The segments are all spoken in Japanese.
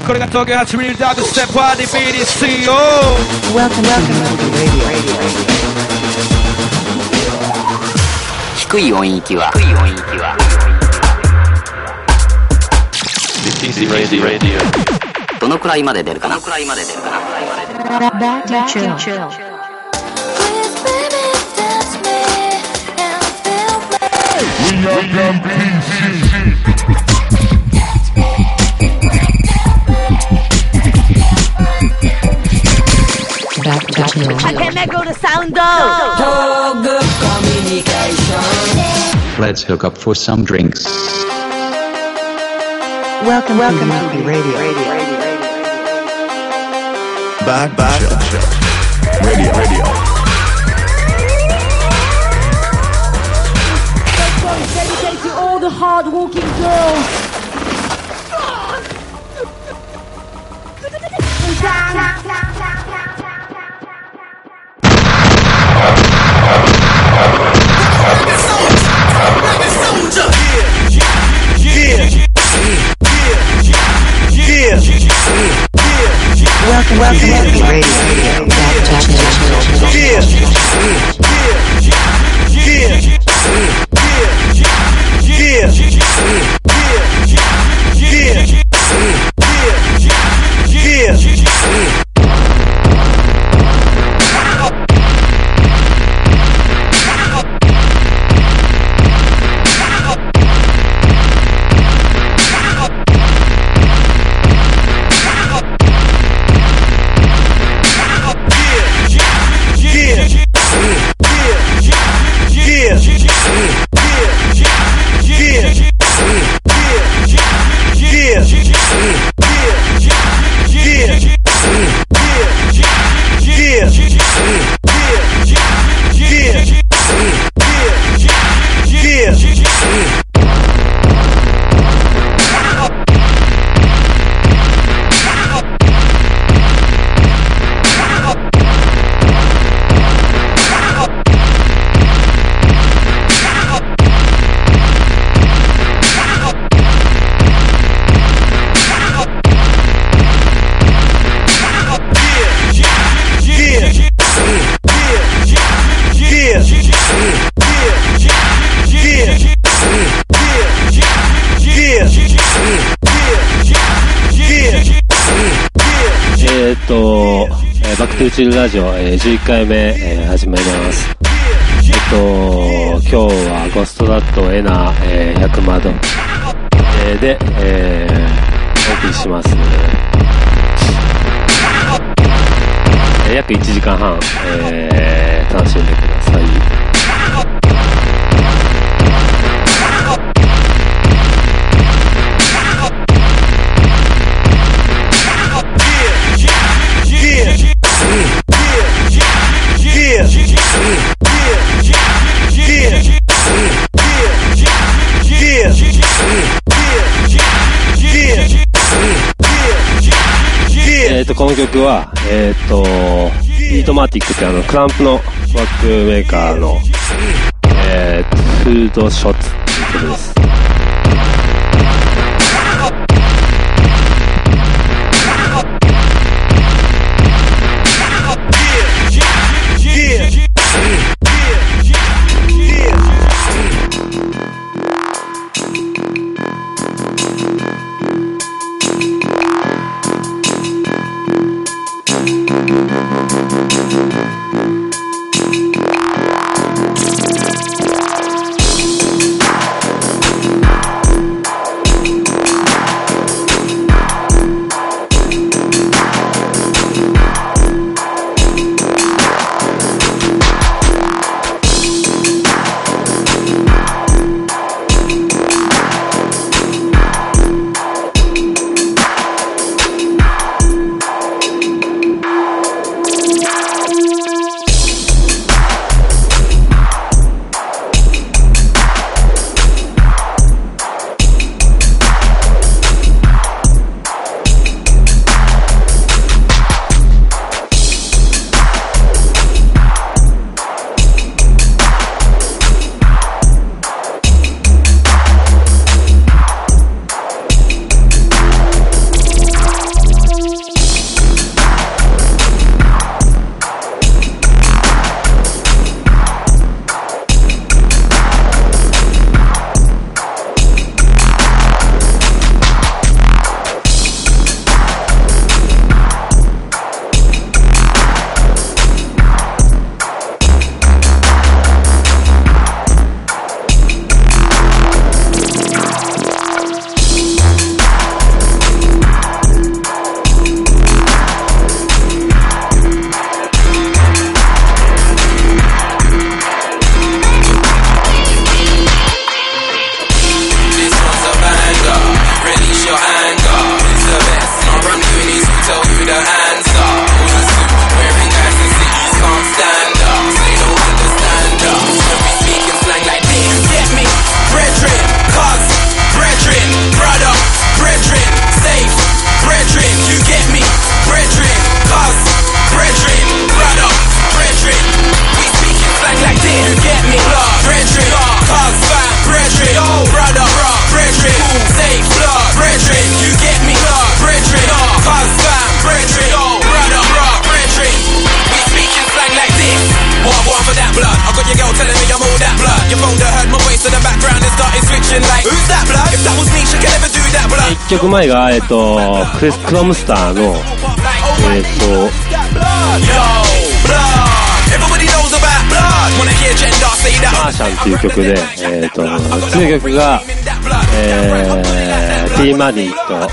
これが東京8ミリダブステップパーティー BDC を Welcome to Radio 低い音域はどのくらいまで出るかな。 Back to chill. We are Gun PC. Back to chill. 駆け巡るサウンド Let's hook up for some drinks. Welcome to Radio. Back chill. Radio. Dedicated to all the hard-walking girls. Welcome to Radio. Back to chill. バックトゥーチルラジオ、11回目、始まります。今日はゴストダットエナ、100マド、で、お送りします。約1時間半、楽しんでください。この曲は、ビートマティックってクランプのワックメーカーの、フードショッツっていう曲です。 your girl telling me I'm all that blood. Your phone that heard my voice in the background and started switching like, who's that blood? If that was me, she could never do that blood. 1曲前が、クラムスターの、 Yo, blood. Everybody knows about blood. Wanna hear gender say that. マーシャンっていう曲で、次の曲が、T マニーと、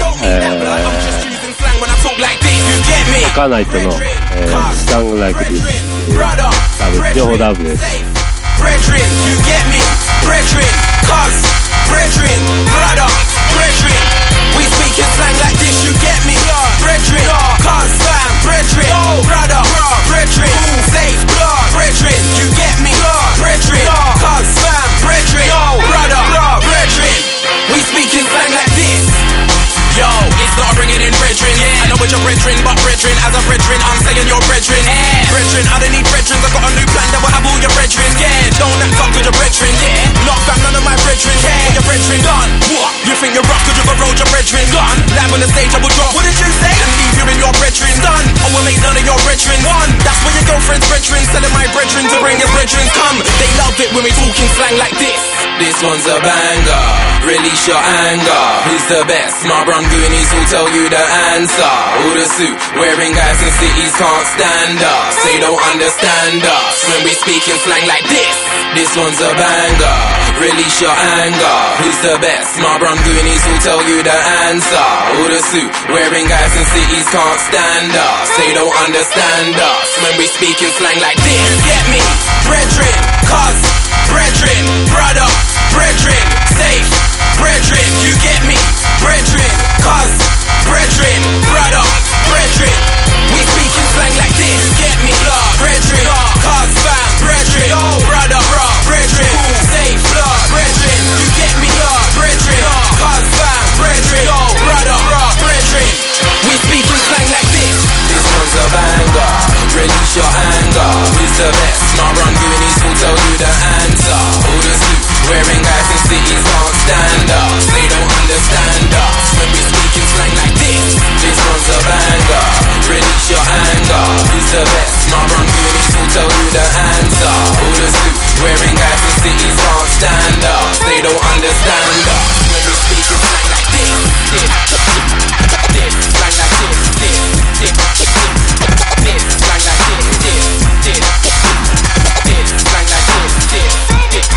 カーナイトの、Stung Like This 両方ダブです。 Brethren, you get me? Brethren, cuz, brethren, brother, brethren. We speak in slang like this, you get me? Brethren, cuz, fam, brethren, brother, brethren, safe, brethren, you get me? Brethren, cuz, fam, brethren, brother, brethren. We speak in slang like this. Yo, it's not bringing in brethren. I know what you're brethren, but brethren, as a brethren, I'm saying you're brethren. Brethren, I don't need brethren, I got a new plan that will have all your brethren. Yeah, don't act up with your brethren. Yeah, not back none of my brethren. Yeah, your brethren done. What? You think you're rough cause you've rolled your brethren? Done. Live on the stage, I will drop. What did you say? And leave you in your brethren. Done. I will make none of your brethren. One. That's where your girlfriend's brethren, telling my brethren to bring his brethren. Come. They love it when we talking slang like this. This one's a banger. Release your anger. Who's the best? My brum goonies will tell you the answer. All the suit wearing guys in cities can't stand us. They don't understand us when we speaking slang like this. This one's a banger. Release your anger. Who's the best? My brum goonies will tell you the answer. All the suit wearing guys in cities can't stand us. They don't understand us when we speaking slang like this. You get me? Brethren, cuz, brethren, brother, brethren, safe, brethren, you get me? Brethren, cuz, brethren, brother, brethren. We speaking slang like this, you get me? Brethren, cuz, fam, brethren, brother, brethren, safe, brethren, you get me? Brethren, cuz, fam, brethren, brother, brethren. We speaking slang like this. This one's a banger. Release your anger. Who's the best? My run goonies will tell you the answer. All the suit wearing guys in cities can't stand us. They don't understand us when we speaking slang like this. This one's a banger. Release your anger. Who's the best? My run goonies will tell you the answer. All the suit wearing guys in cities can't stand us. They don't understand us when we speaking slang like this. This slang like this. This slang like this. Slang like this.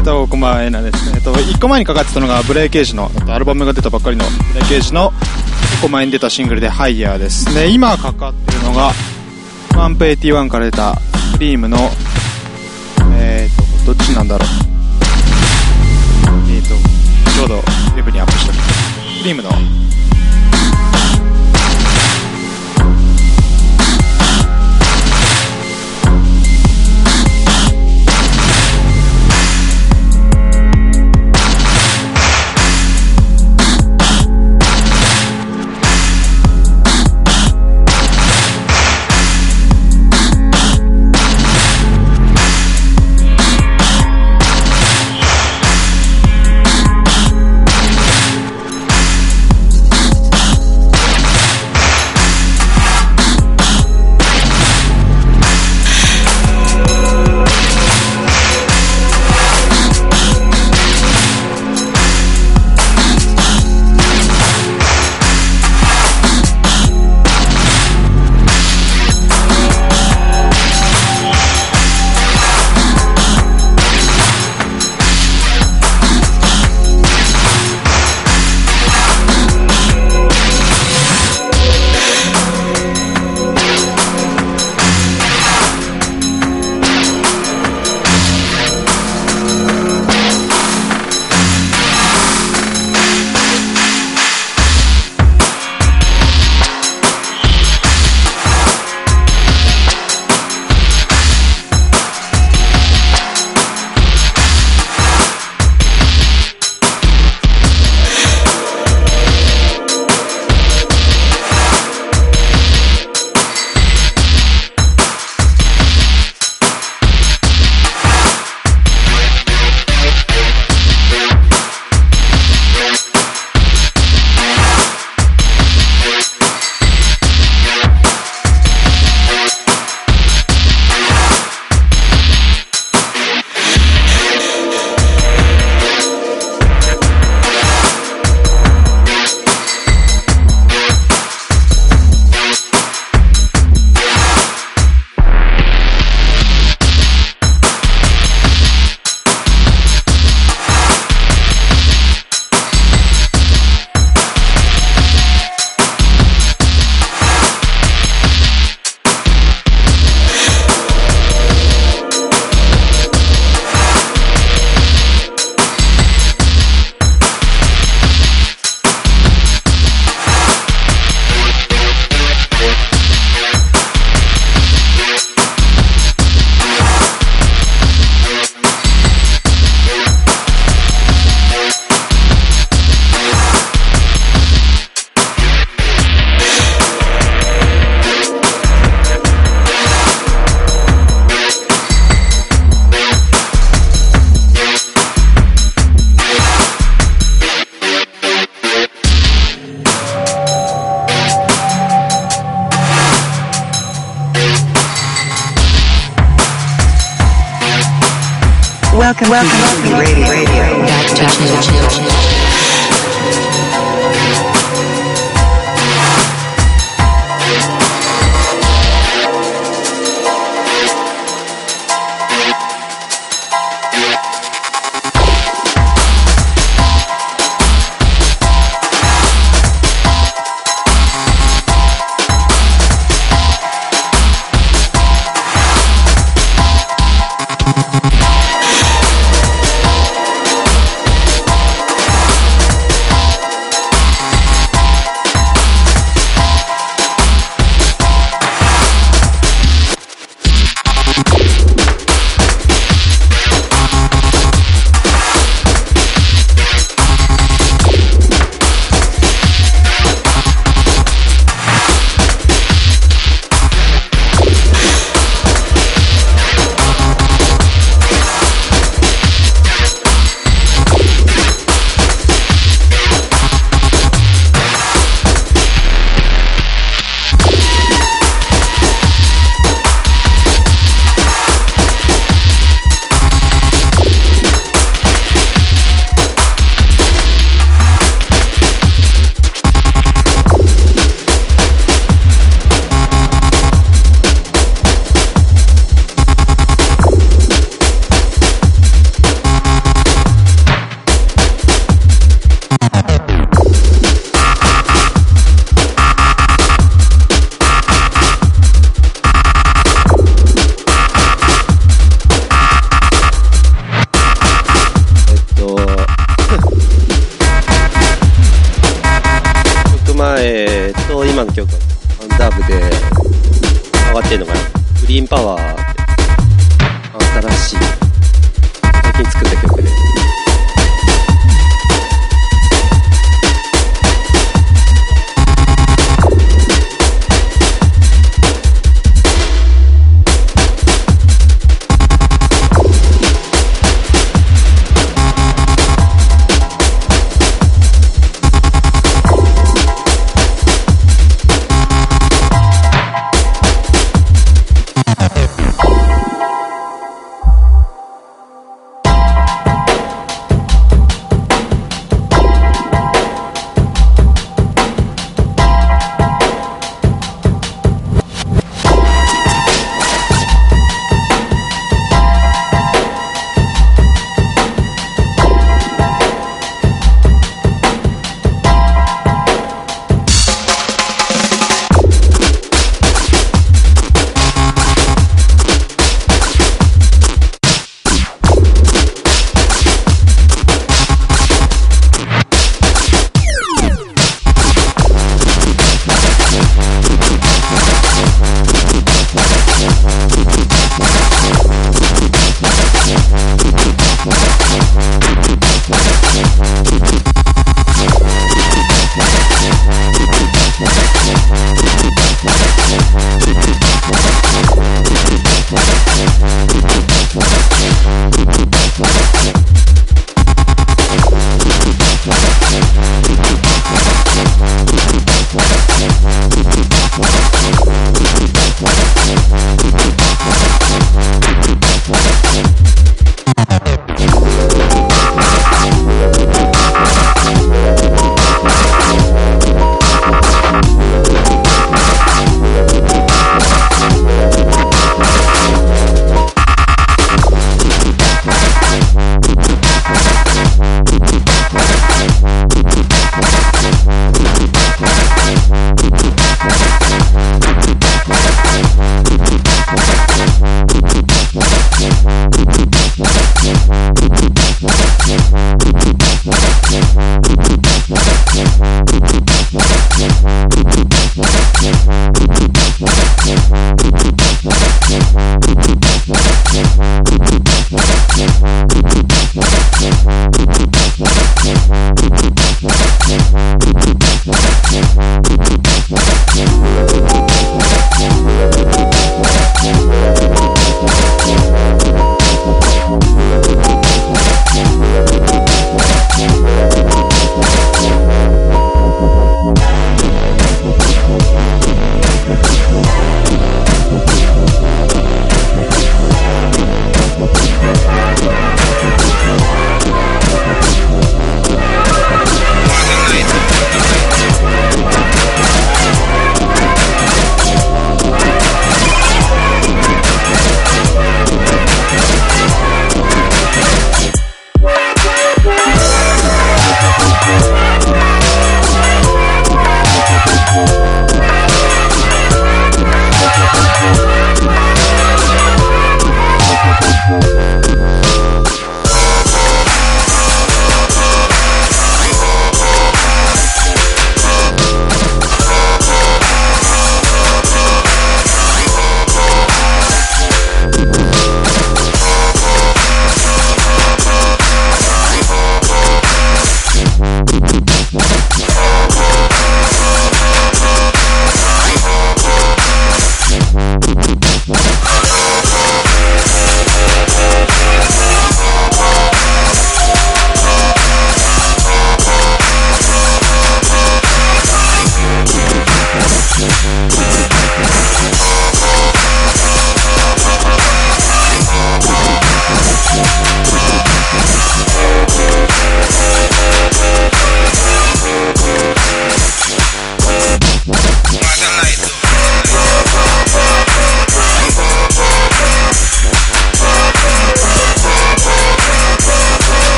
こんばんは、エナです。1個前にかかってたのがブレイケージのアルバムが出たばっかりのブレイケージの1個前に出たシングルでハイヤーですね。今かかってるのがワンプ81から出たクリームのどっちなんだろう、ちょうどウェブにアップしたクリームの Welcome to Radio. パワーって新しい最近作った曲で、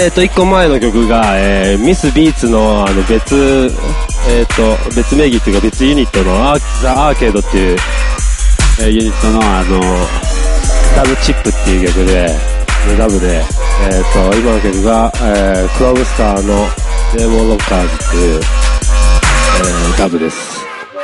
1個前の曲が、ミスビーツの別名義っていうか別ユニットのザ・アーケードっていう、ユニットのダブチップっていう曲で、ダブで、今の曲が、クラブスターのデーモンロッカーズっていう、ダブです。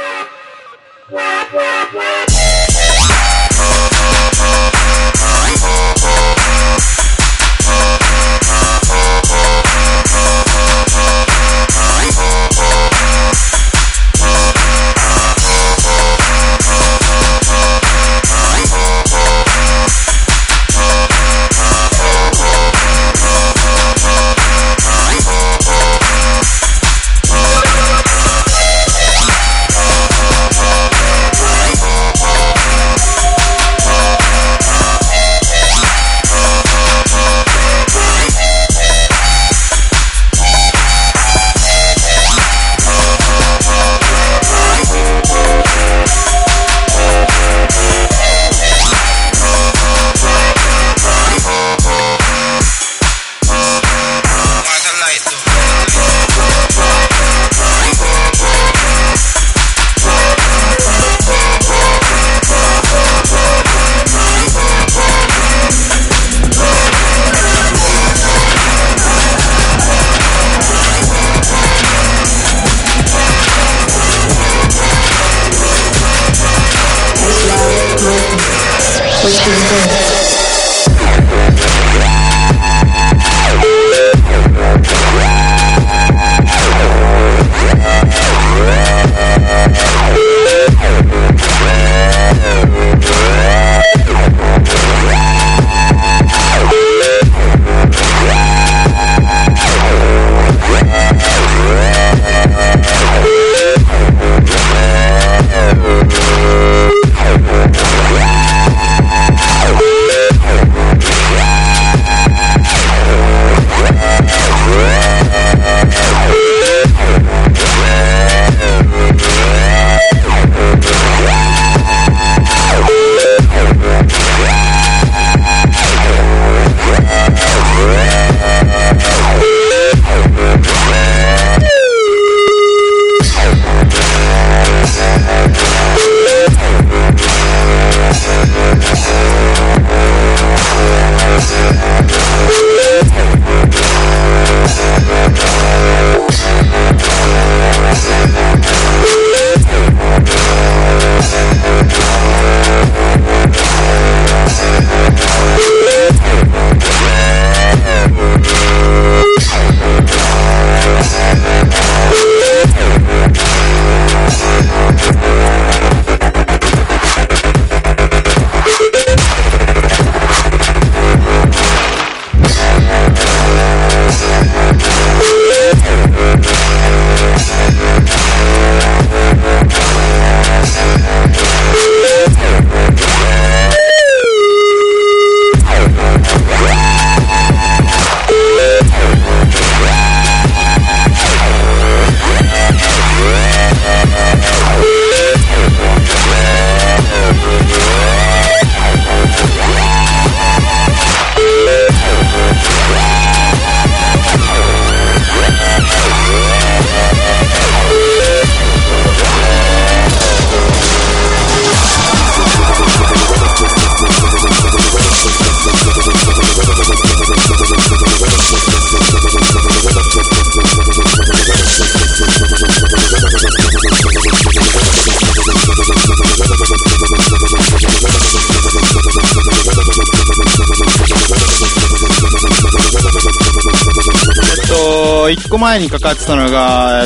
1個前にかかってたのが、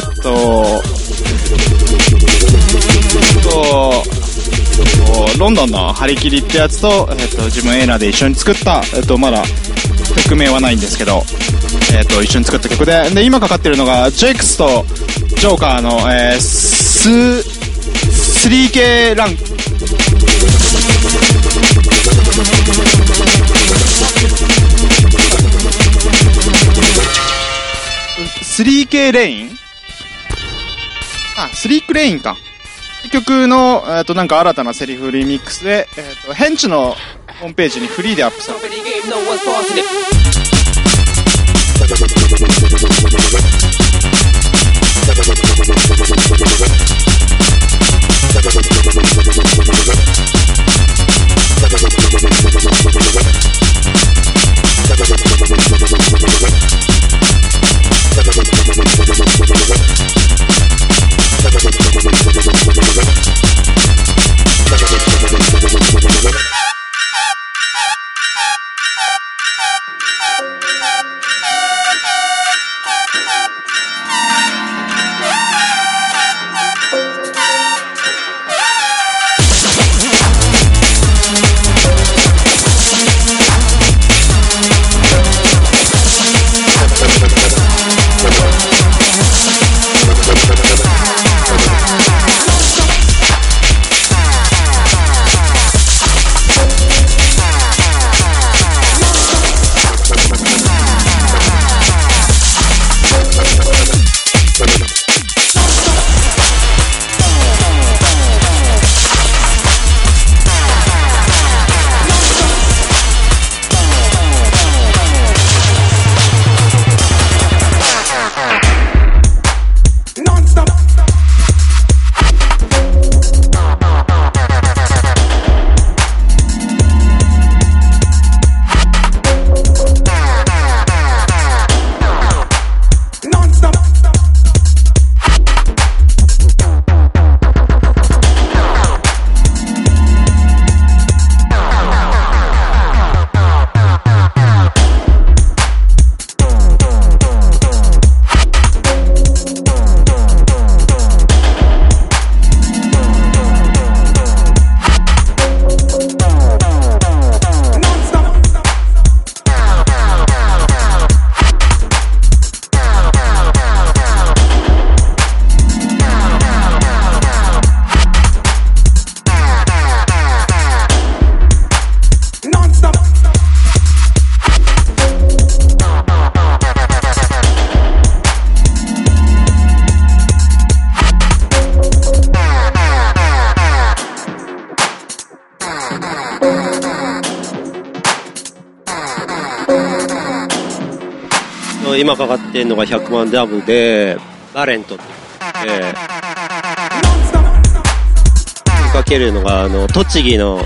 ロンドンの張り切りってやつと、自分エナで一緒に作った、まだ曲名はないんですけど、一緒に作った曲で、今かかってるのが、ジェイクスとジョーカーの、3K ラン。3K レイン3K レインか。曲の、なんか新たなセリフリミックスで、ヘンチのホームページにフリーでアップされてる。 今かかってるのが100万ダムでバレントって言ってかけるのが栃木の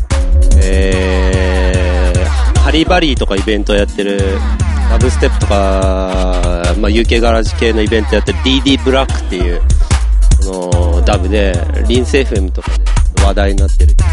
ハリバリーとかイベントやってるラブステップとか、UK ガラージ系のイベントやってる DD ブラックっていうダブでリンス FM とかで話題になってる。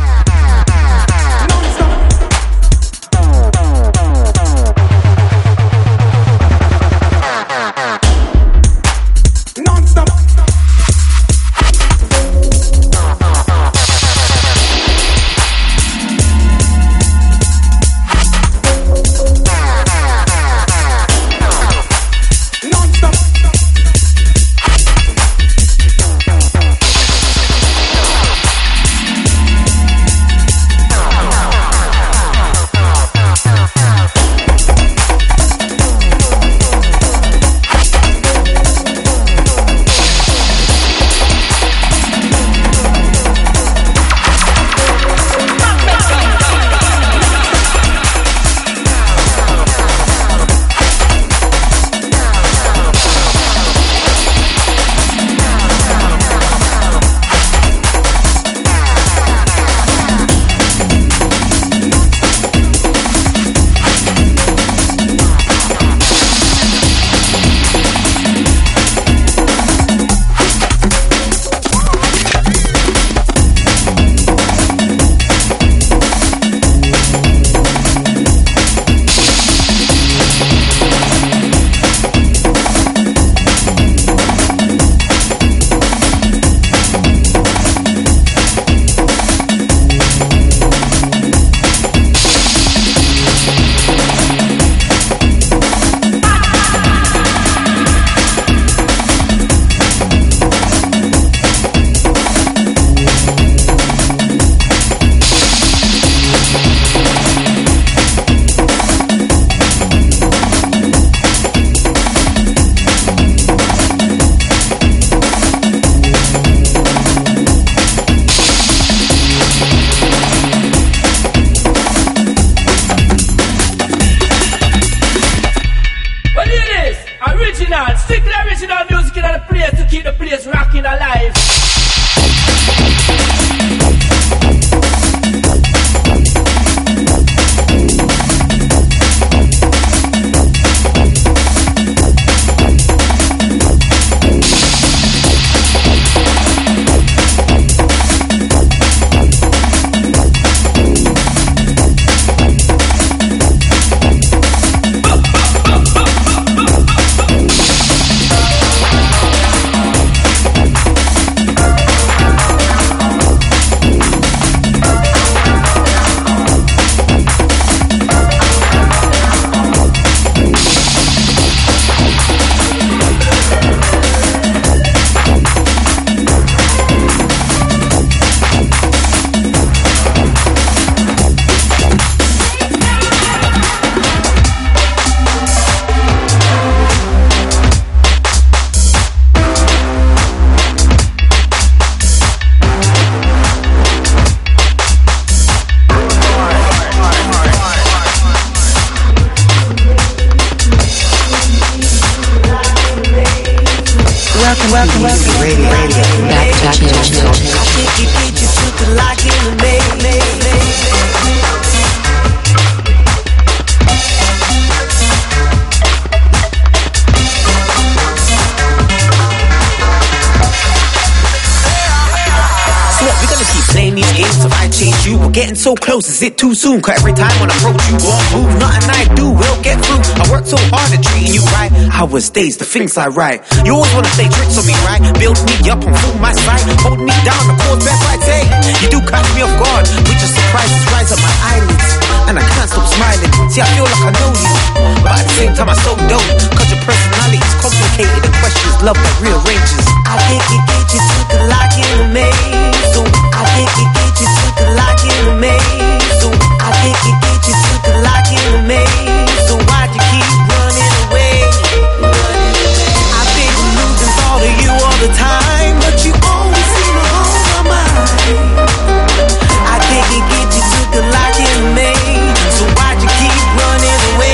We're gonna keep playing these games till I change you. We're getting so close, is it too soon? Cause every time when I approach you won't move. Nothing I do will get through. I work so hard at treating you right. Hours, days, the things I write. You always wanna play tricks on me, right? Build me up and fool my sight. Hold me down, the course best I take. You do catch me off guard, with your surprises rise up my eyelids. And I can't stop smiling. See, I feel like I know you, but at the same time I so don't. Cause your personality is complicated. The questions love that rearranges. I think it get you took a lock in the maze. So I think it get you took a lock in the maze. So I think it get you took a lock in the maze. So why'd you keep running away? I've been losing thought of you all the time, but you always seem to hold my mind. I think it get you took a lock in the maze. So why'd you keep running away?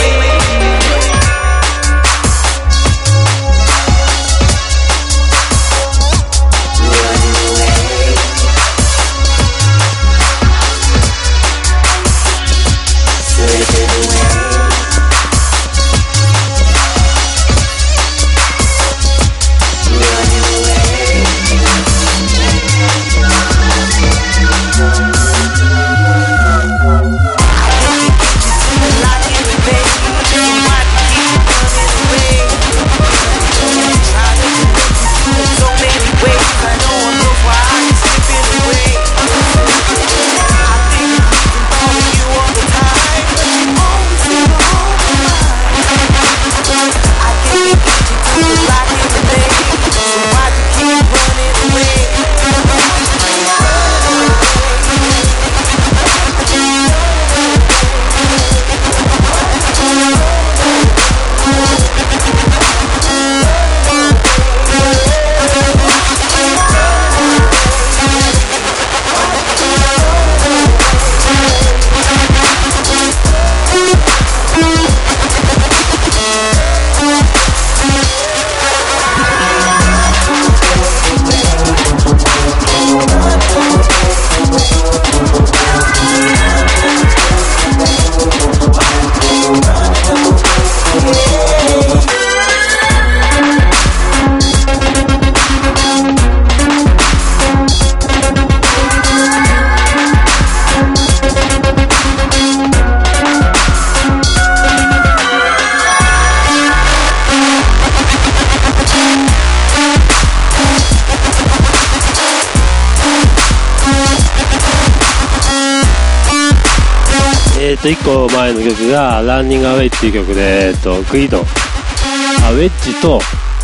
1個前の曲がランニングアウェイっていう曲で、グイド、ウェッジと、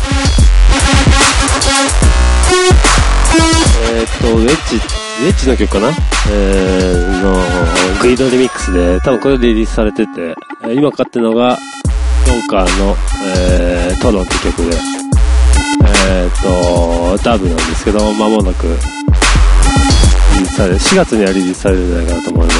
ウェッジの曲かな、のグイドリミックスで、多分これでリリースされてて、今かかってるのがジョンカーの、トロンって曲で、ダブなんですけど、間もなくリリースされる、4月にはリリースされるんじゃないかなと思います。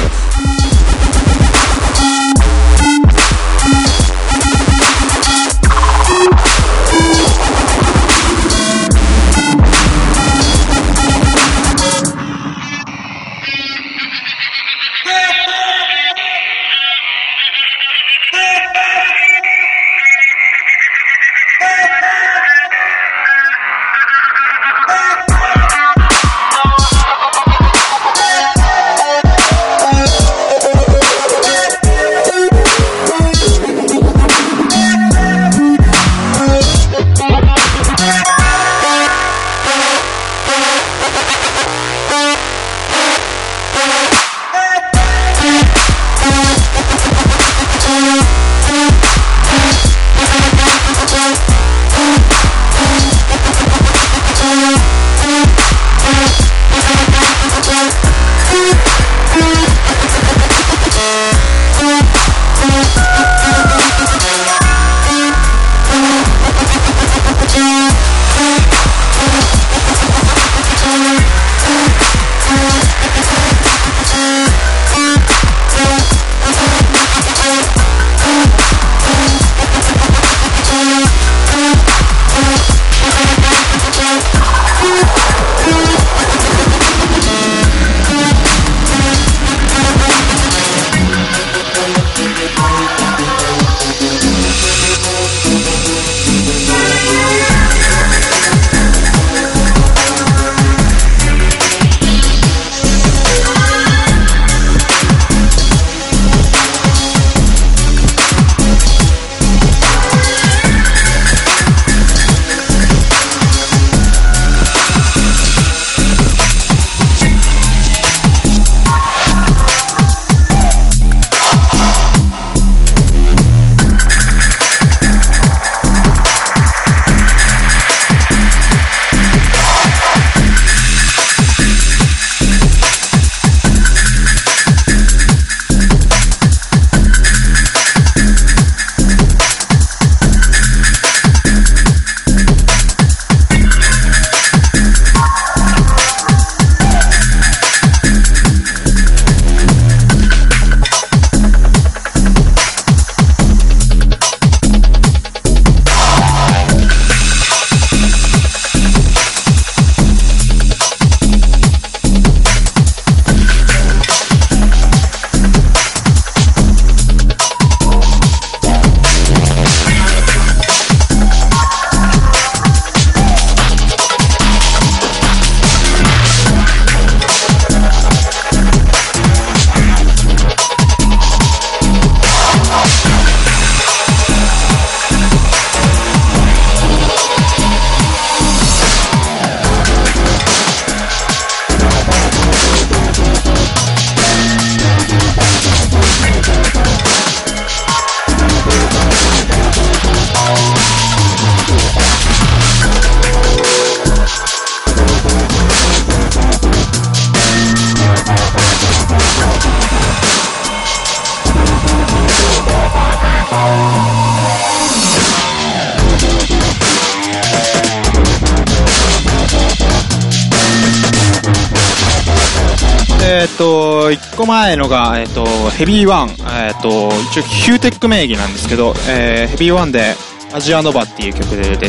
1個前のが、ヘビーワン、一応ヒューテック名義なんですけど、ヘビーワンでアジアノバっていう曲です。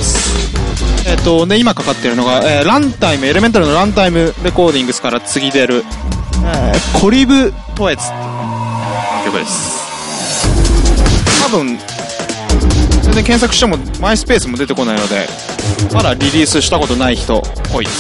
で、今かかってるのが、ランタイム、エレメンタルのランタイムレコーディングスから次出る、コリブトエツっていう曲です。多分、全然検索してもマイスペースも出てこないので、まだリリースしたことない人多いです。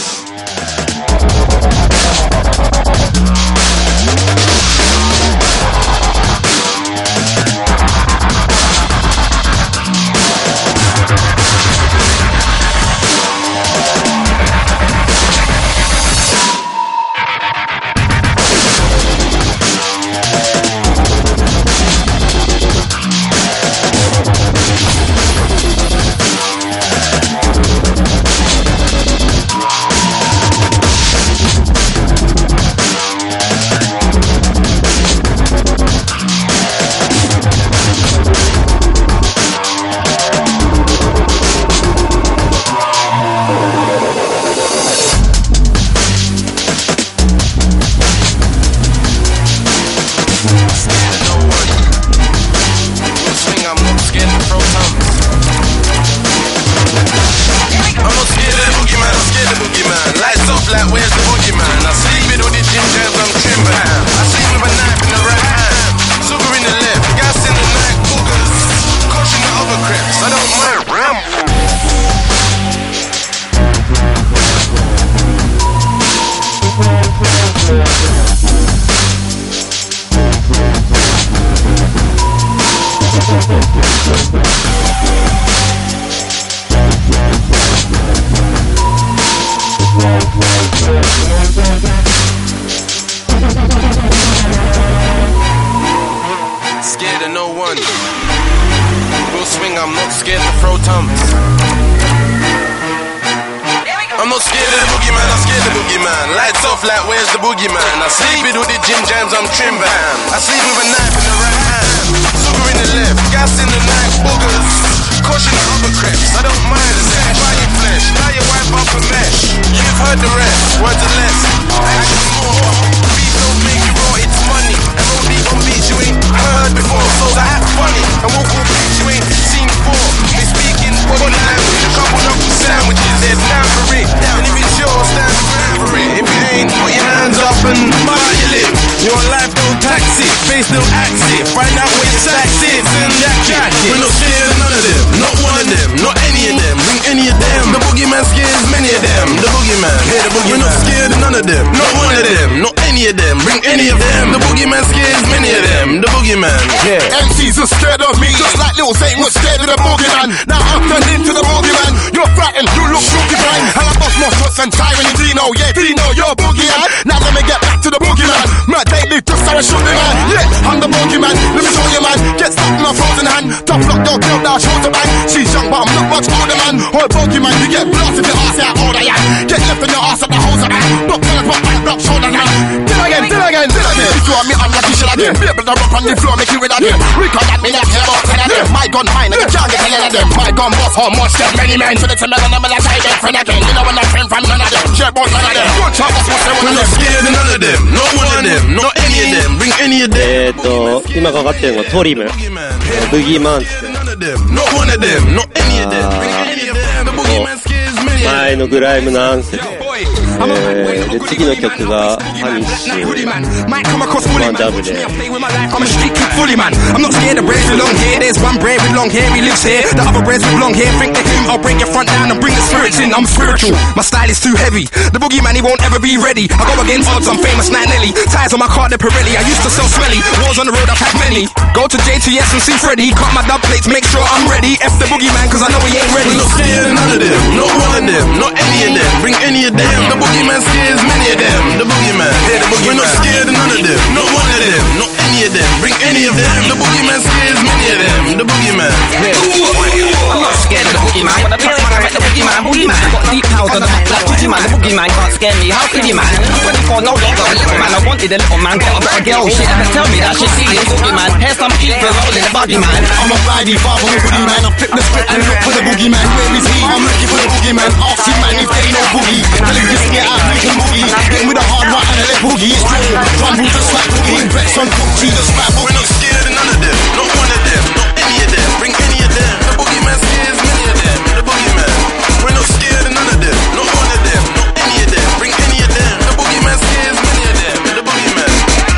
MCs are scared of me, just like Lil Zane was scared of the boogeyman. Now I'm turned into the boogeyman. You're frightened, you look rookie blind. And I bust my shots and tie when you Dino. Yeah, Dino, you're a boogeyman. Now let me get back to the boogeyman. Matt Daly, just how I shoot me, man. Yeah, I'm the boogeyman. Let me show you, man. Get stuck in my frozen hand. Tough luck, your girl, now show the bang. She's young, but I'm not much older, man. Oh, boogeyman, you get blasted your ass out older, yeah. Get left in your ass at the hose of that. Block tellers, but back, drop shoulder now. Did again. If you want me, I'm lucky shit again. Be able to rock on the floor, make you with a them. Record that me, I care about 10 of them. My gun mine, and you can't get 10 of them. My gun boss, how much get many men. So they tell me that I'm a side friend again. You know when I friend from none of them. Share about none of them. Good job, that's what they want. We're not scared of none of them. No one of them. No any of them. Bring any of them. 今かかってるのがトリム。ブギーマンって。 No one of them. No any of them. Bring any of them. The boogeyman scares many of them. 前のグライムのアンセム。で次の曲がハニッシュワンダブで I'm a street kid fully man. I'm not scared of braids with long hair. There's one braid with long hair, he lives here. The other braids with long hair, think they him. I'll break your front down and bring the spirits in. I'm spiritual, my style is too heavy. The boogeyman, he won't ever be ready. I go against odds, I'm famous, Nat Nelly. Ties on my car, they're Pirelli. I used to sell smelly. Wars on the road, I've had many. Go to JTS and see Freddy. Cut my dub plates, make sure I'm ready. F the boogeyman, cause I know he ain't ready. We're not scared of none of them. Not one of them. Not any of them. Bring any of them. The boogeyman scares many of them. The boogeyman. Yeah, the boogeyman. We're not scared of none of them. Not one of them. Not any of them. Bring any of them. The boogeyman scares many of them. The boogeyman. Yeah. I'm not scared of the boogeyman. When I touch my like the boogeyman, boogeyman. Got deep powers on the back like boogeyman. The boogeyman can't scare me. How could you, man? 24 no longer a little man. I wanted a little man. Got a better girl. Shit, tell me that she see this boogeyman. Here's some people rolling the boogeyman. I'm a ridey far from the boogeyman. I flip the script and look for the boogeyman. Where is he? I'm looking for the boogeyman. Ask him, man, if they know boogie. Tell him just get out, make him boogie. Hit him with a hard right and a left boogie is cool. Rumble just like boogie. Bex on PUBG, just like boogie. We're not scared of none of them. Not one of them. Not any of them. Bring any of them. The boogeyman scares many of them. The boogeyman. We're not scared of none of them. Not one of them. Not any of them. Bring any of them. The boogeyman scares many of them. The boogeyman.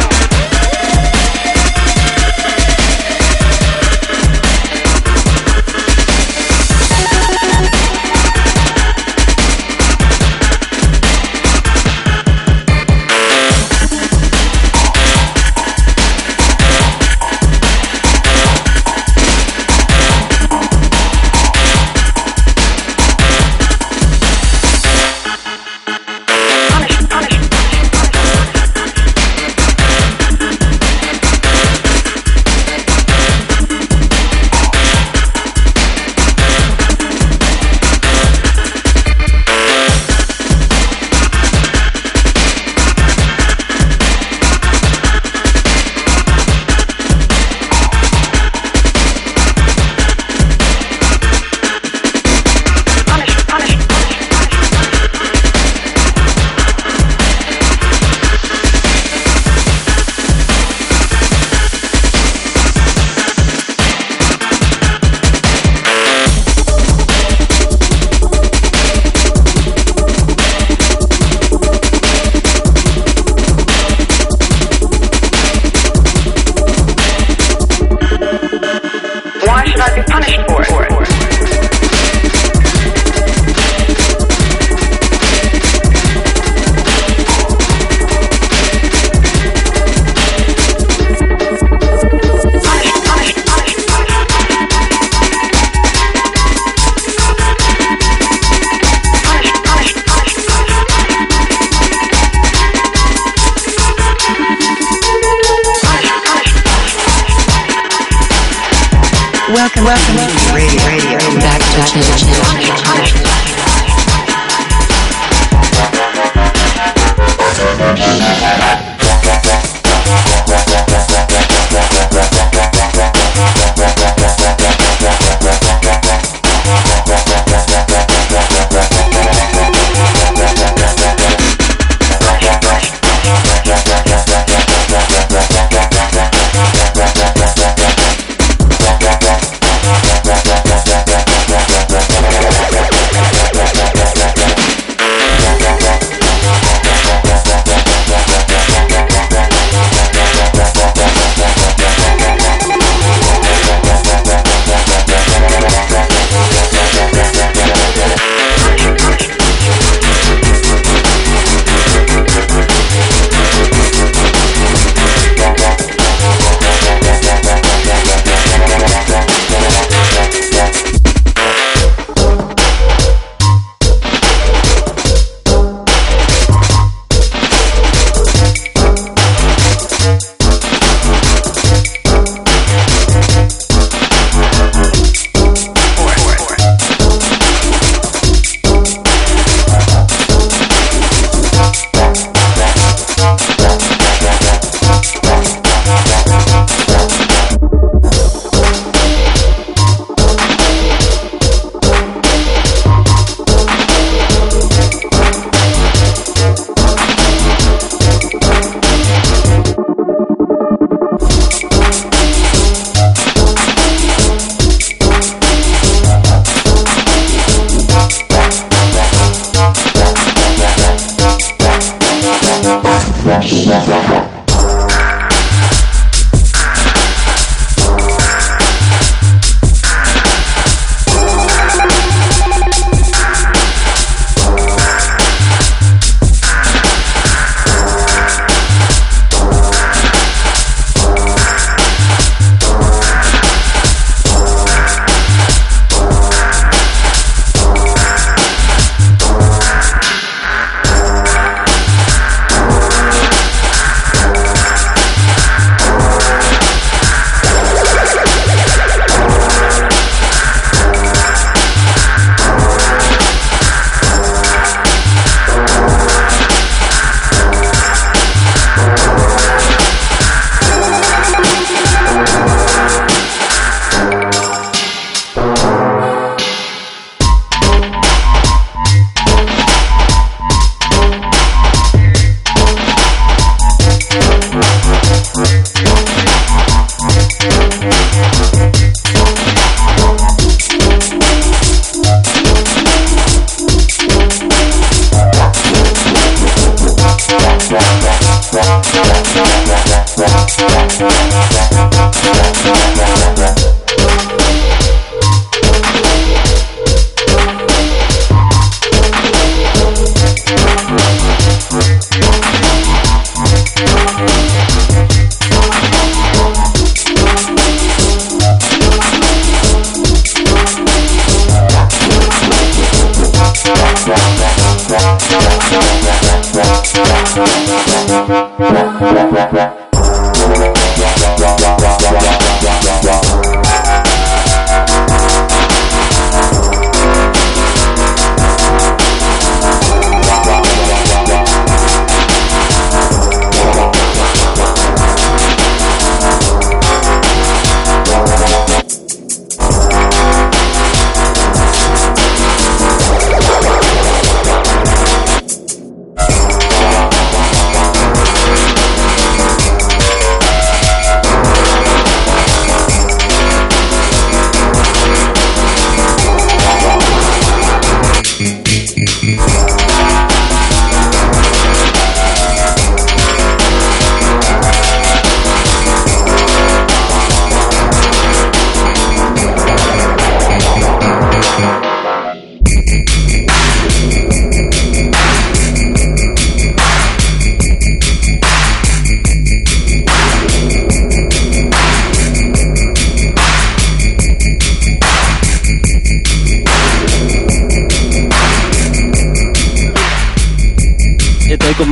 Welcome to Radio. Back to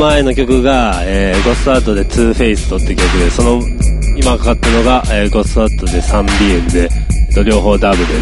前の曲が、ゴストアートで Two Faced って曲で、その今かかってるのが、ゴストアートで 3BM で、両方ダブです。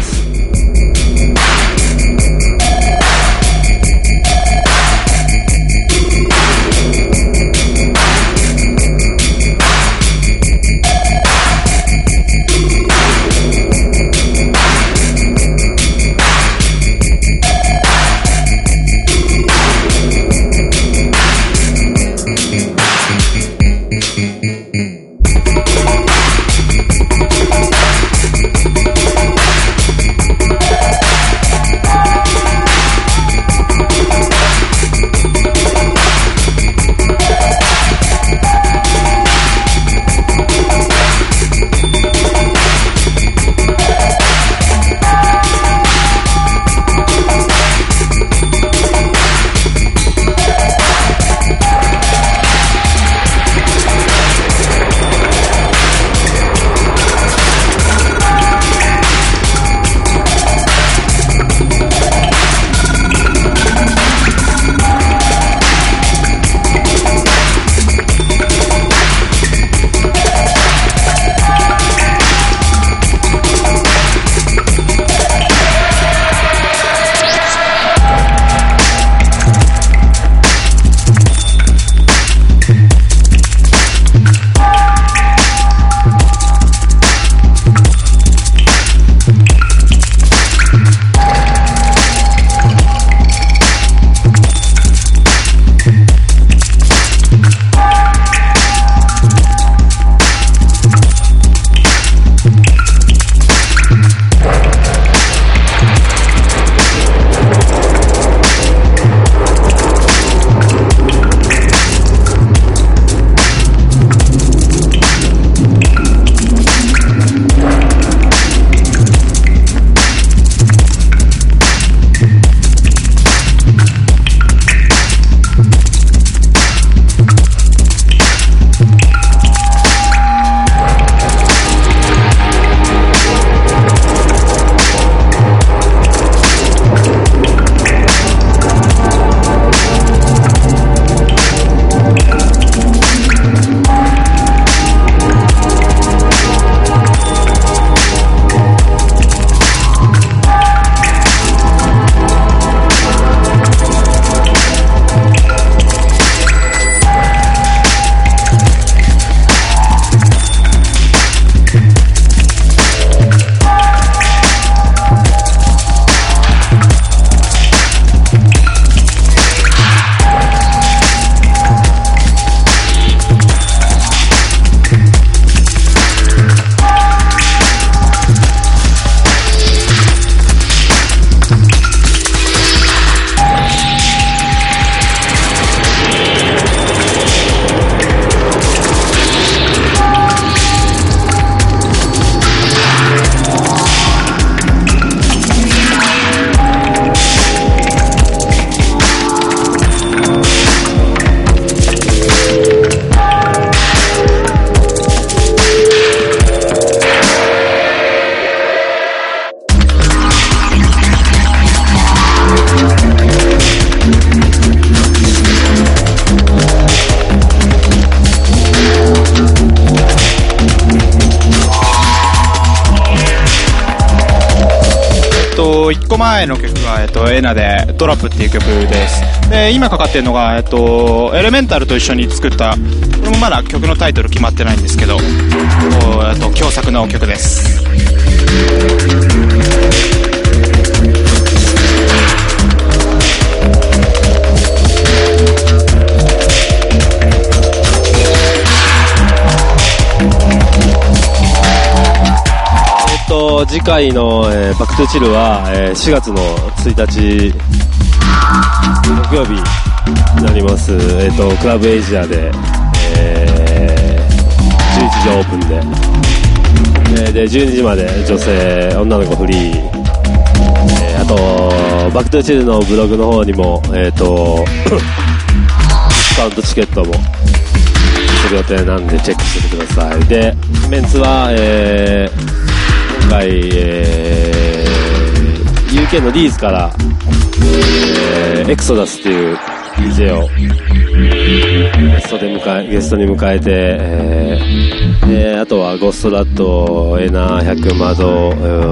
1個前の曲が、エナでドラップっていう曲です。で、今かかってるのが、エレメンタルと一緒に作った、これもまだ曲のタイトル決まってないんですけど、共作の曲です。 次回の、バックトゥチルは、4月の1日木曜日になります。クラブエイジアで、11時オープンで、12時まで女性女の子フリー、あとバックトゥチルのブログの方にもディスカウントチケットもする予定なんでチェックしてください。で、メンツは、今回、UK のリーズから、エクソダスっていう DJ をゲストに迎えて、あとはゴーストラット、エナ、百窓、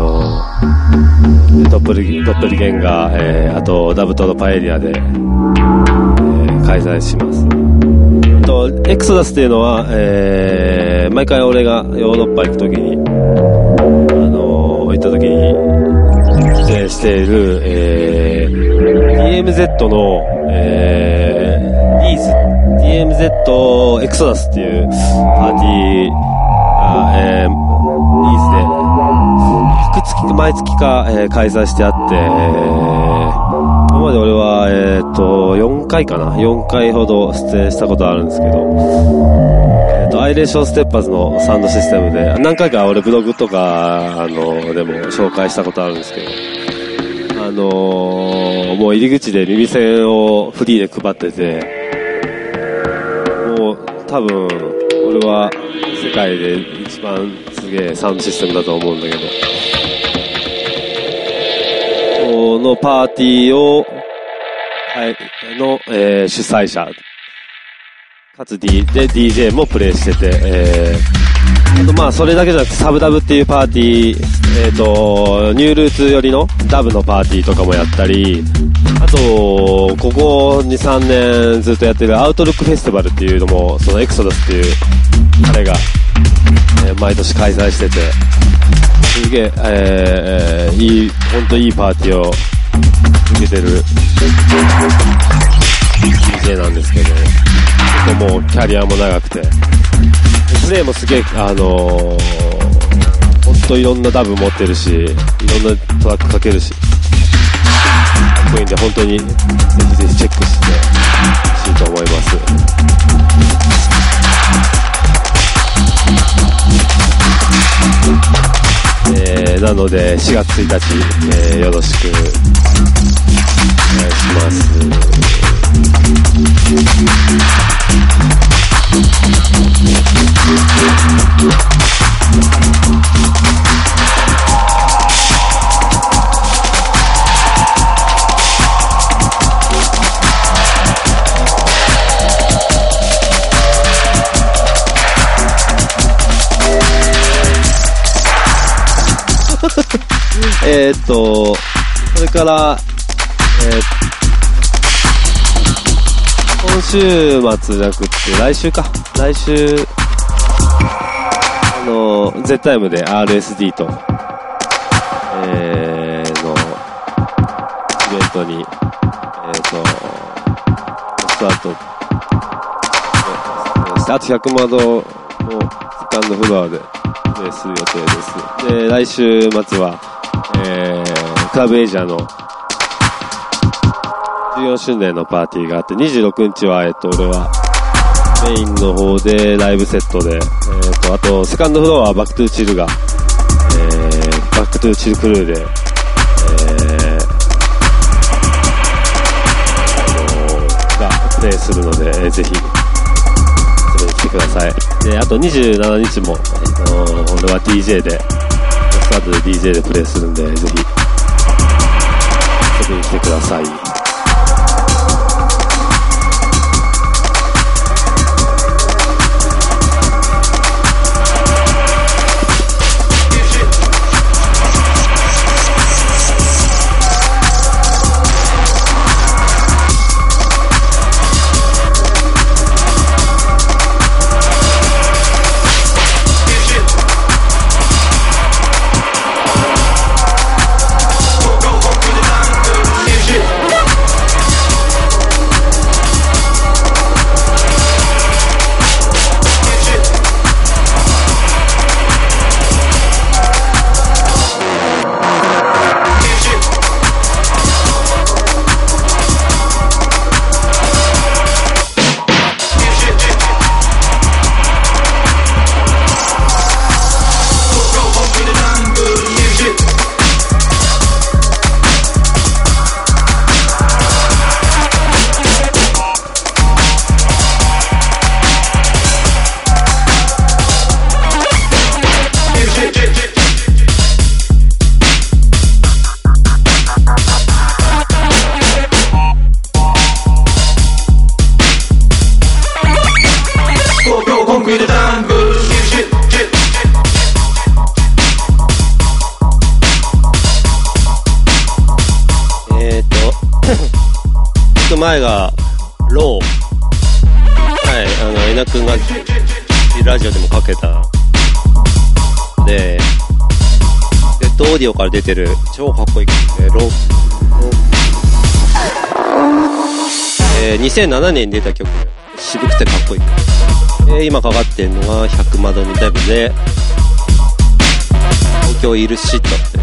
ドップルゲンガー、あとダブトのパエリアで、開催します。エクソダスっていうのは、毎回俺がヨーロッパ行くときに、行ったときに出演している、DMZ の、DMZ エクソダスっていうパーティーが、ニーズで毎月か、開催してあって、今まで俺は、4回ほど出演したことあるんですけど、アイレーションステッパーズのサウンドシステムで何回か俺ブログとかでも紹介したことあるんですけど、もう入り口で耳栓をフリーで配ってて、もう多分俺は世界で一番すげえサウンドシステムだと思うんだけど、このパーティーをの、主催者かつ DJ もプレイしてて、あとまあそれだけじゃなくてサブダブっていうパーティー、ニュールーツ寄りのダブのパーティーとかもやったり、あとここ 2,3 年ずっとやってるアウトルックフェスティバルっていうのもそのエクソダスっていう彼が、毎年開催してて、すげえ、本当いいパーティーを受けてる DJ なんですけど、結構もうキャリアも長くて、プレイもすげえ本当いろんなダブ持ってるし、いろんなトラックかけるし、かっこいいんで本当にぜひぜひチェックしてほしいと思います。なので4月1日、よろしくお願いします。それから、今週末じゃなくて来週、ZM で RSD と、のイベントに、スタート、あと100窓のセカンドフロアでプレイする予定です。で、来週末は、クラブエイジャーの14周年のパーティーがあって、26日は、俺はメインの方でライブセットで、あとセカンドフロアはバックトゥーチルが、バックトゥーチルクルーで、がプレイするので、ぜひそれに来てください。で、あと27日も、俺は DJ でスタートで DJ でプレイするんで、ぜひ遊びに来てください。 Shit. 前がロー、はい、えなくんがラジオでもかけたで、デッドオーディオから出てる超かっこいい曲で、2007年に出た曲、渋くてかっこいい曲、今かかってるのが100マドのデブで、東京イルシットって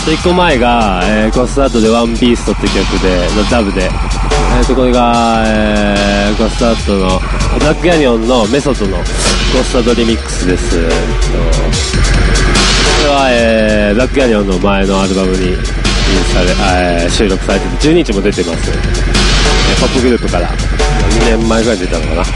1個前が、ゴストアートでワンピーストって曲で、ダブで、これが、ゴストアートの、ブラックキャニオンのメソッドのゴストアートリミックスです。これは、ブラックキャニオンの前のアルバムに収録されてて、12日も出てます。ポップグループから2年前ぐらいに出たのかな。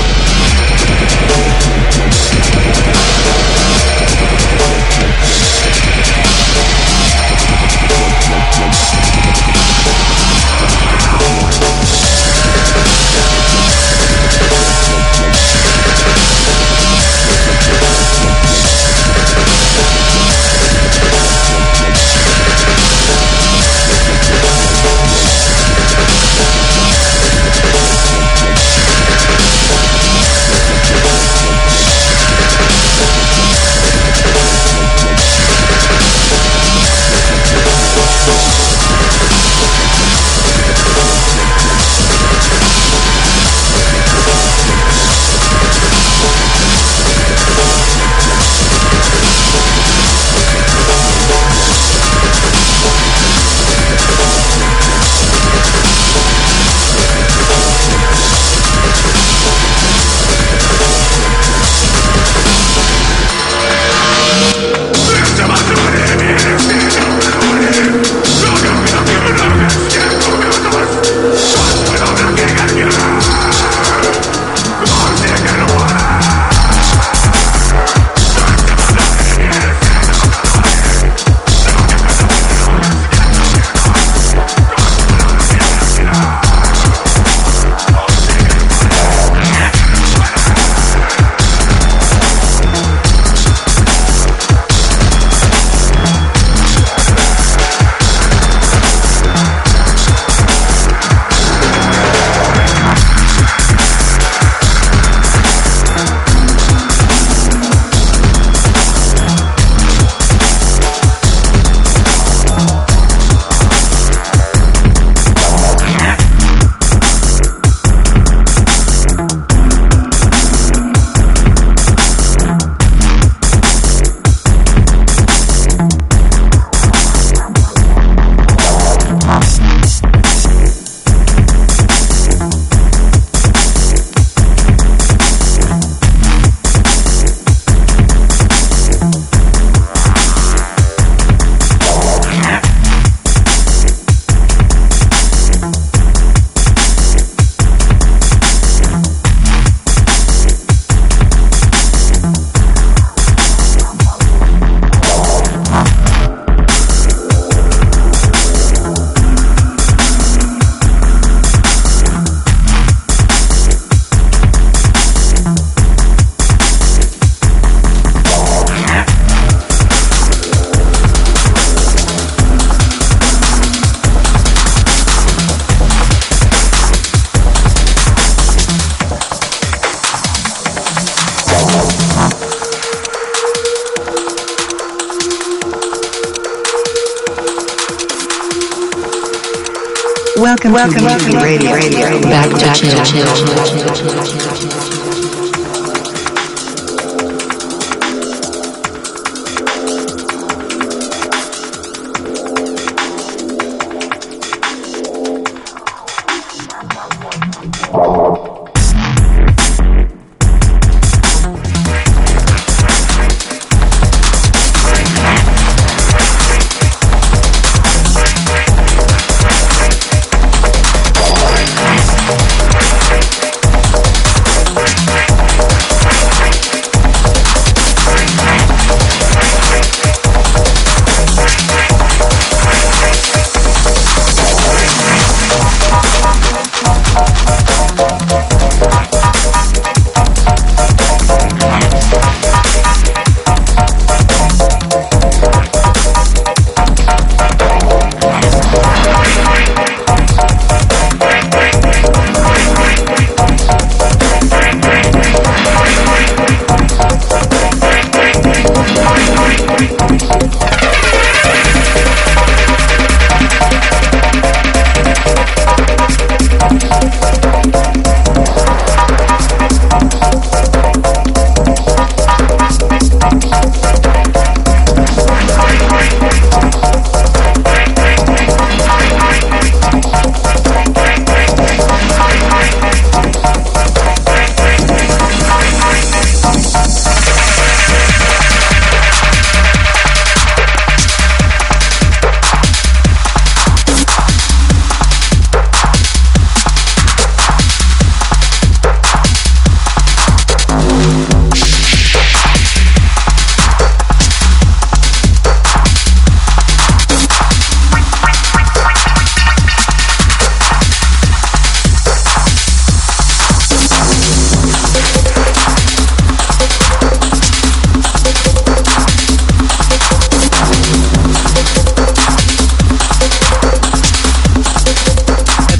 Welcome to Radio. Back to chill.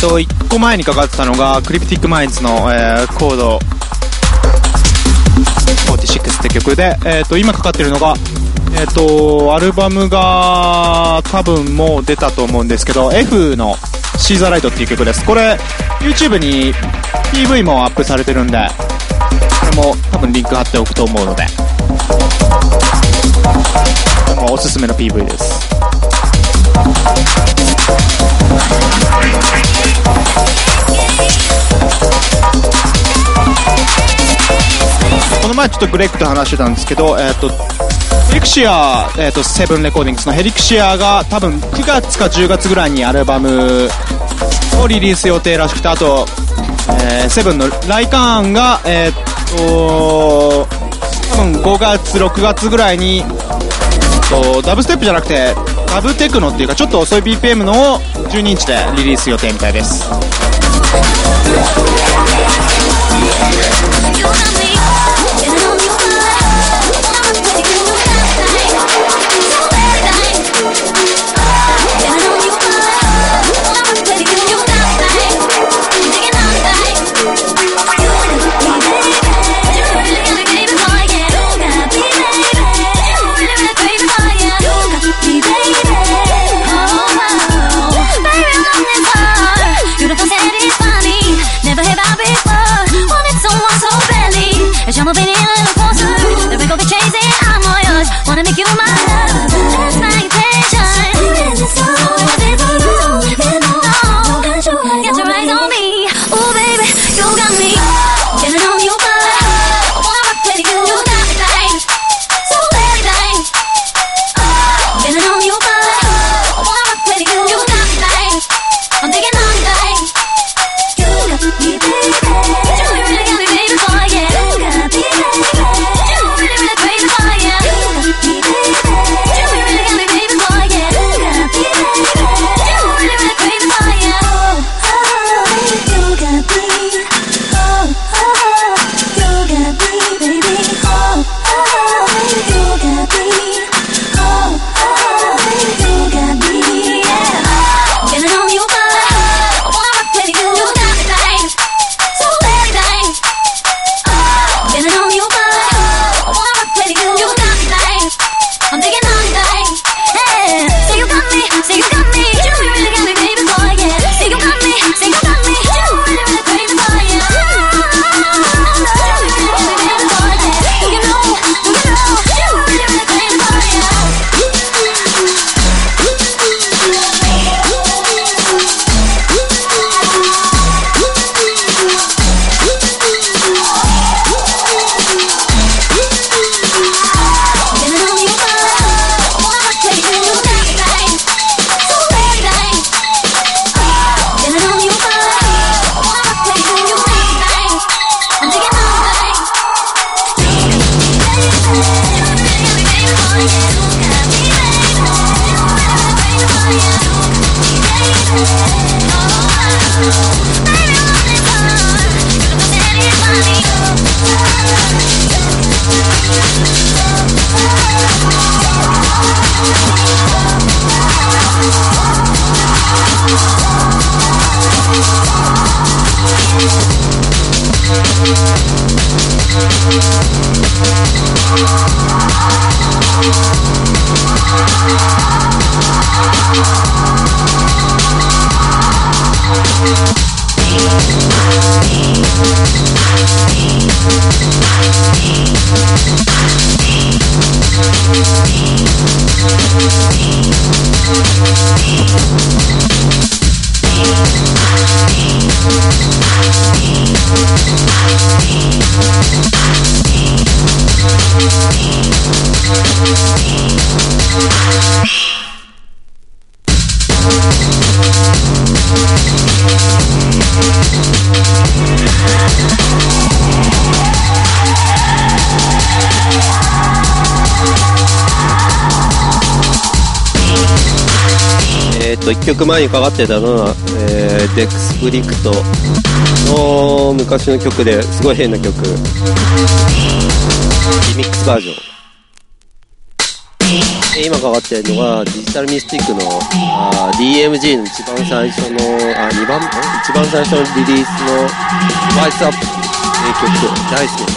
1個前にかかってたのがクリプティックマインズの、コード46って曲で、今かかってるのが、アルバムが多分もう出たと思うんですけど F のシーザーライトっていう曲です。これ YouTube に PV もアップされてるんで、これも多分リンク貼っておくと思うので、もうおすすめの PV です。この前ちょっとグレッグと話してたんですけど、ヘリクシア、セブンレコーディングスのヘリクシアが多分9月か10月ぐらいにアルバムをリリース予定らしくて、あと、セブンのライカーンが、多分5月6月ぐらいにダブステップじゃなくてダブテクノっていうかちょっと遅い BPM のを12インチでリリース予定みたいです。 Jump up in a little closer, the ring will be chasing, I'm all yours. Wanna make you my love, that's my intention. Get your eyes on me, oh baby, you got me. Getting on you, but wanna rock with you, you got me like, so very like. Getting on you, but wanna rock with you, you got me like, I'm digging on you like, you got me baby. You really got me baby boy, yeah. 1曲前にかかってたのは、デックスプリクトの昔の曲ですごい変な曲、リミックスバージョン。 今かかってるのがデジタルミスティックのDMG の一番最初の一番最初のリリースの「ワイスアップ」っていう名曲大好きです。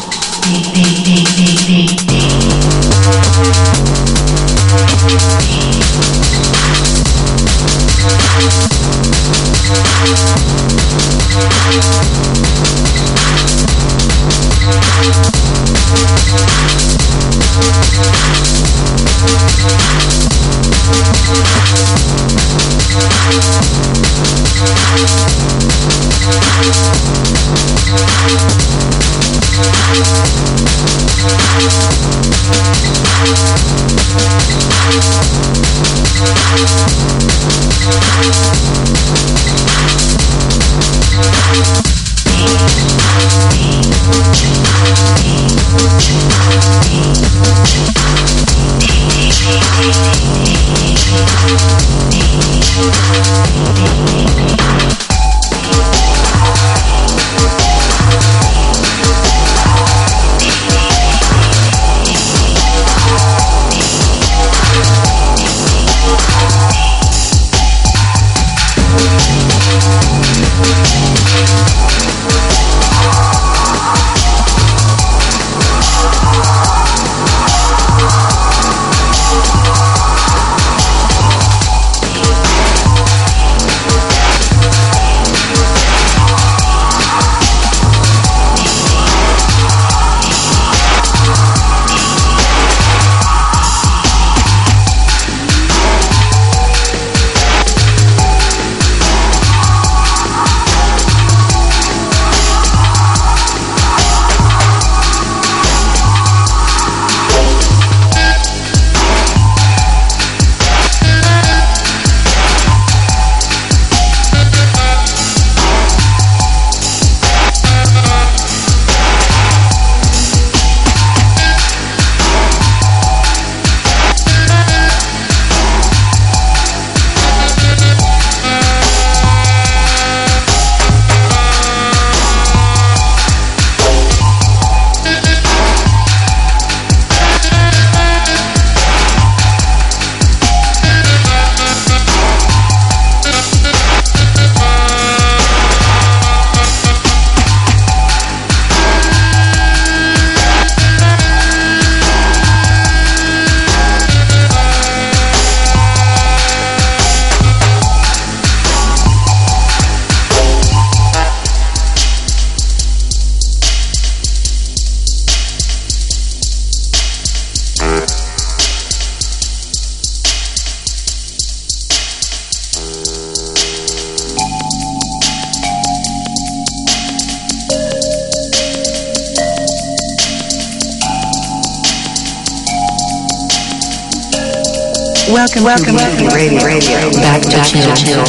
Welcome to Radio. Back to chill.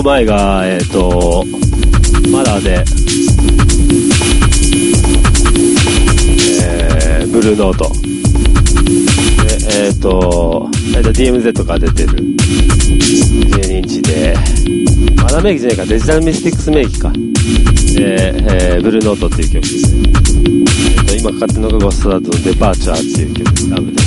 個前がマラで、ブルーノートでDMZ が出てる12インチで、マラ名義じゃないか、デジタルミスティックス名義かで、ブルーノートっていう曲で、今かかってるのがゴストダットのデパーチャーっていう曲、ラブです。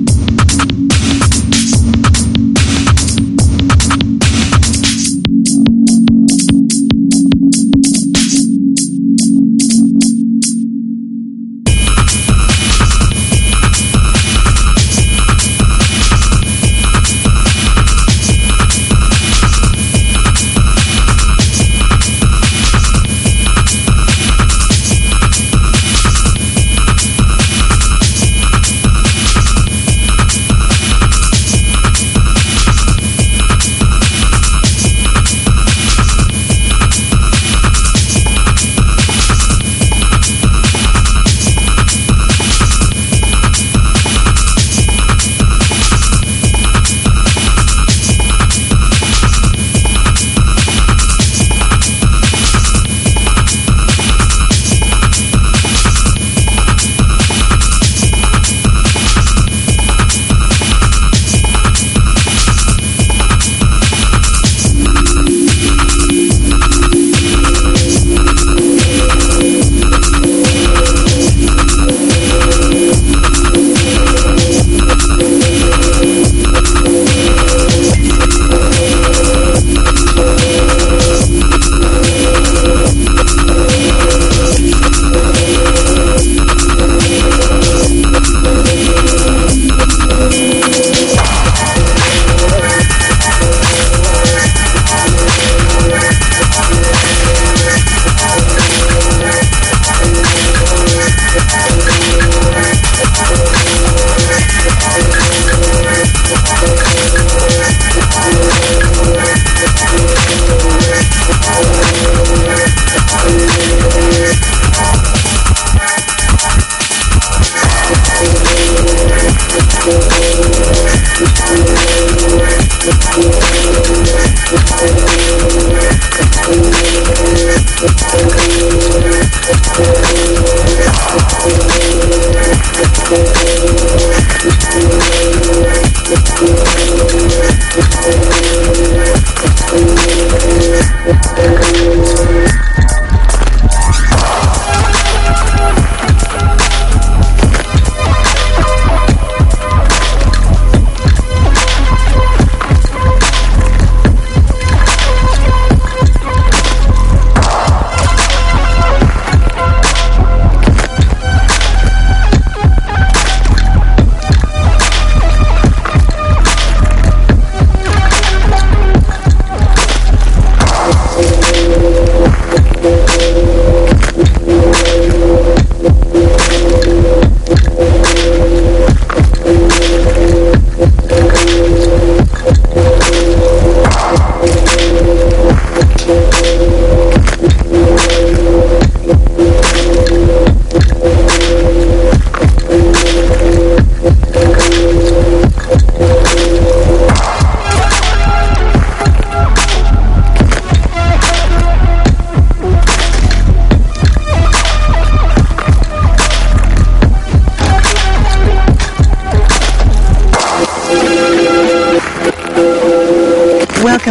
Welcome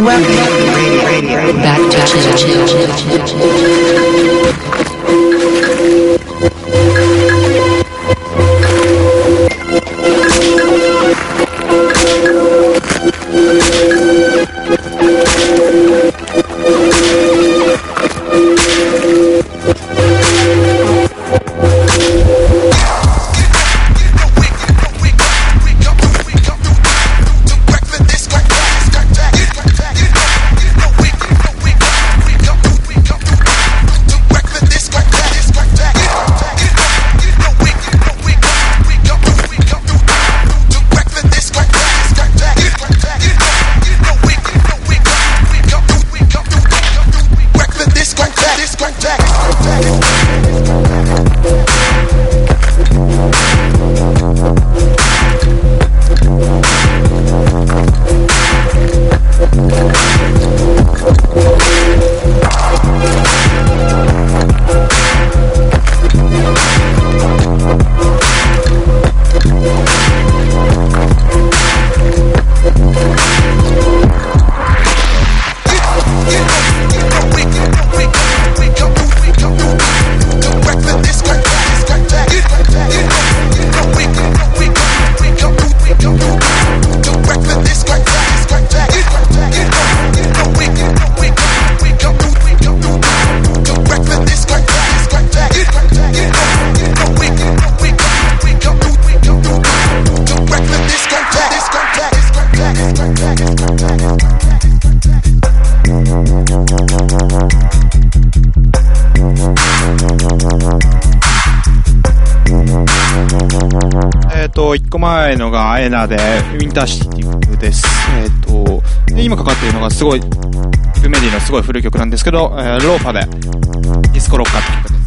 back to 個前のがエナでウィンターシティです。で今かかっているのがすごいリプメディのすごい古い曲なんですけど、ローファでディスコロッカって曲です。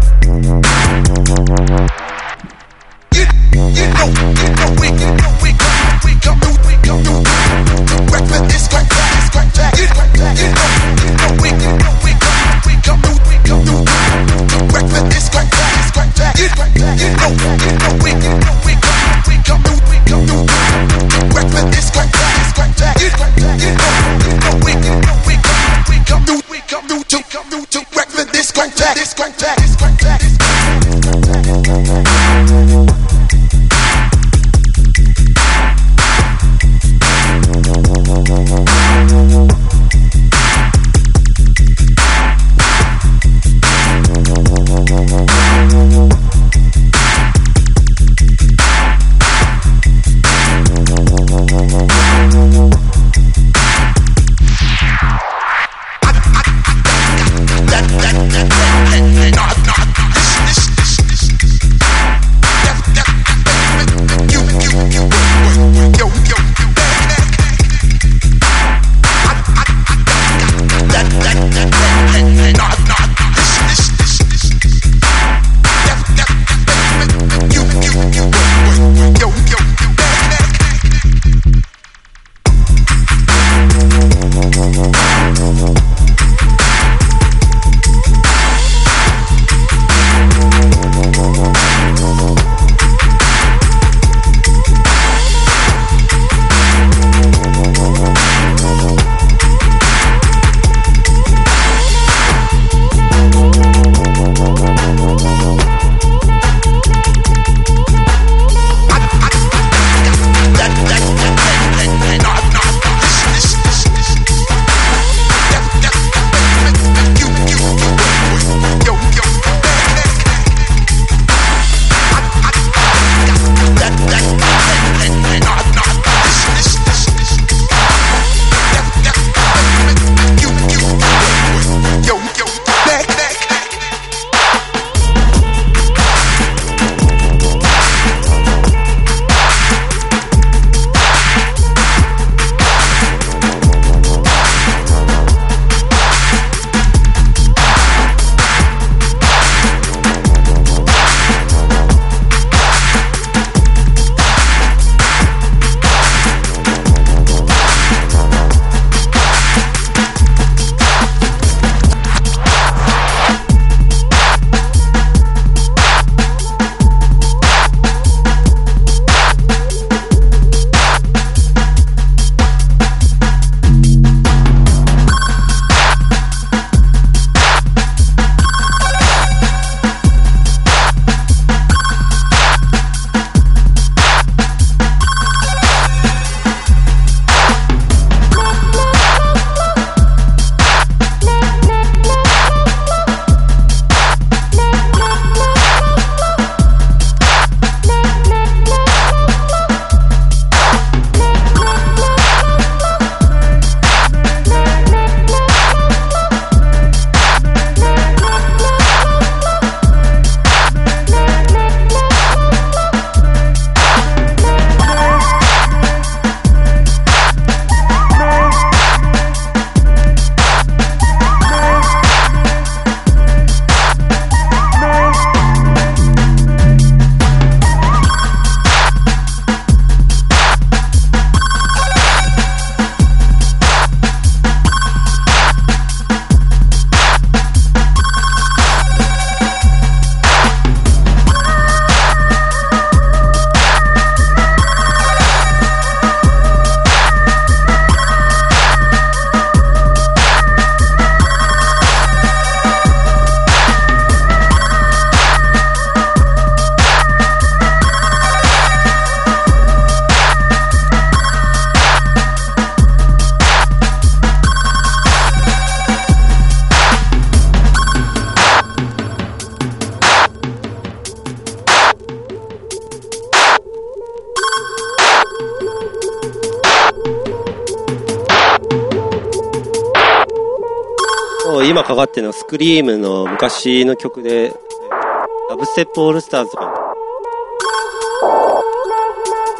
今かかってるのはスクリームの昔の曲で、ラブステップオールスターズとか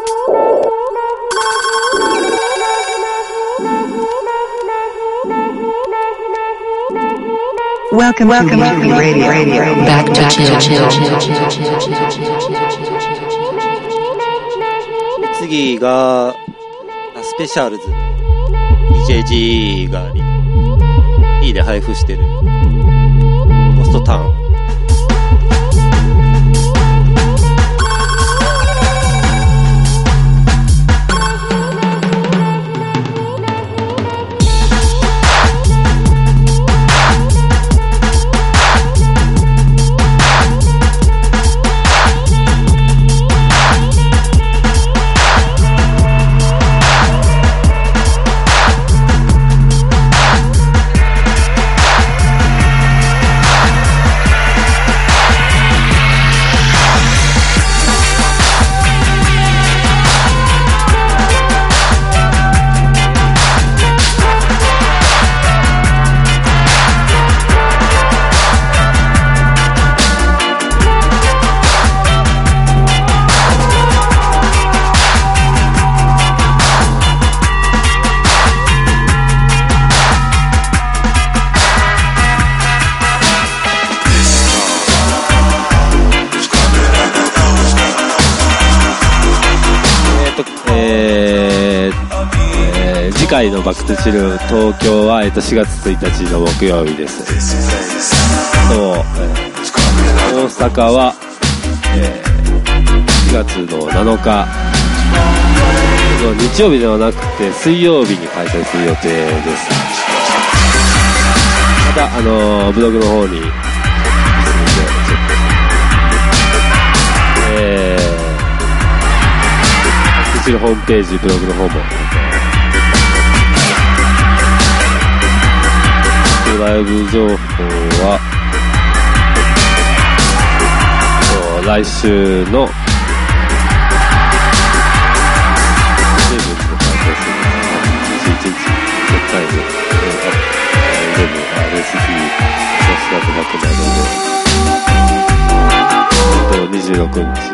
Welcome to Radio. Back to chill. 次がスペシャルズ EJG がE で配布してるポストタウン。 次回のバックトゥチル東京は、4月1日の木曜日です。大阪は、4月の7日日曜日ではなくて水曜日に開催する予定です。またブログの方にバックトゥチルホームページブログの方もライブ情報は来週の21日絶対にRSC のスタートバックなので26日